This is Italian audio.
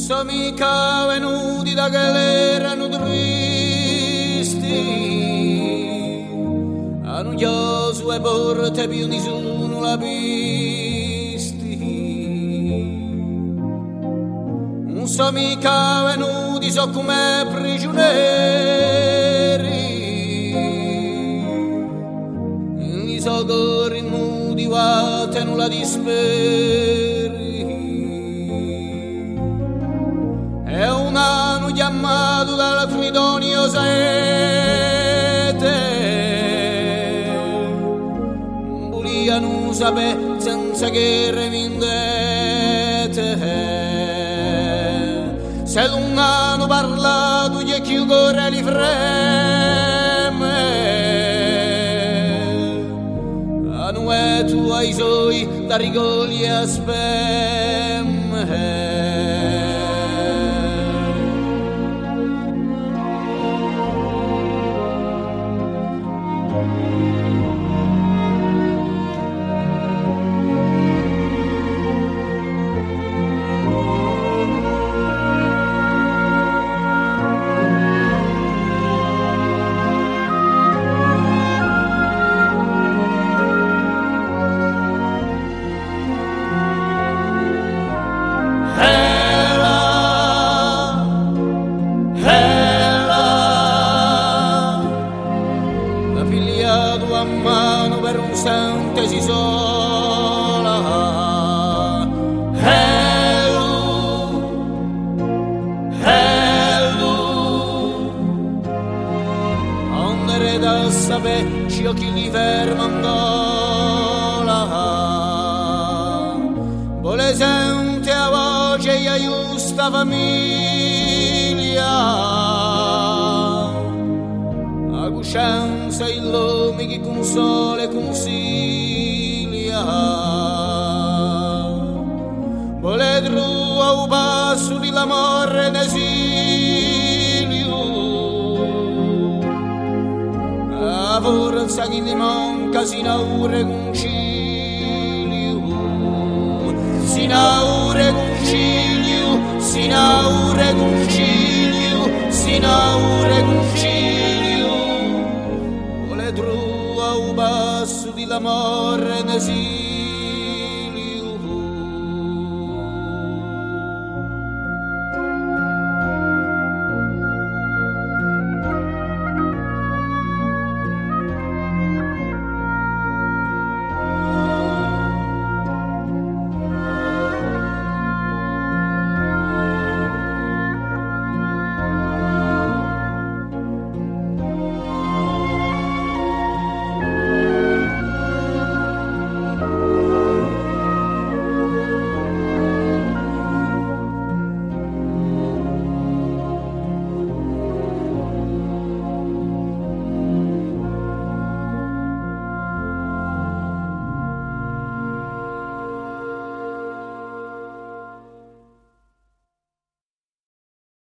so mica venuti da galera erano tristi, hanno chiuso le porte più nessuno la visti. Non so mica venuti so come prigionieri, i so corri motivati non la disperi. È un anno chiamato dalla Tridonio Saete, vogliano sapere senza che remindete. Se un anno parlato gli chi corre li freme, hanno e tu ai suoi da rigoli e spemme. A mano per un santesi sola, onde da sapere ciò chi li ferma ancora, vuole sente a voce e aiuta famiglia. La coscienza il lume che consola e consiglia, vuole trua o passo di l'amore in esilio, a forza che ne manca si inaugura concilio, si inaugura concilio, si inaugura concilio, si inaugura concilio. Trua o basso di l'amore ne si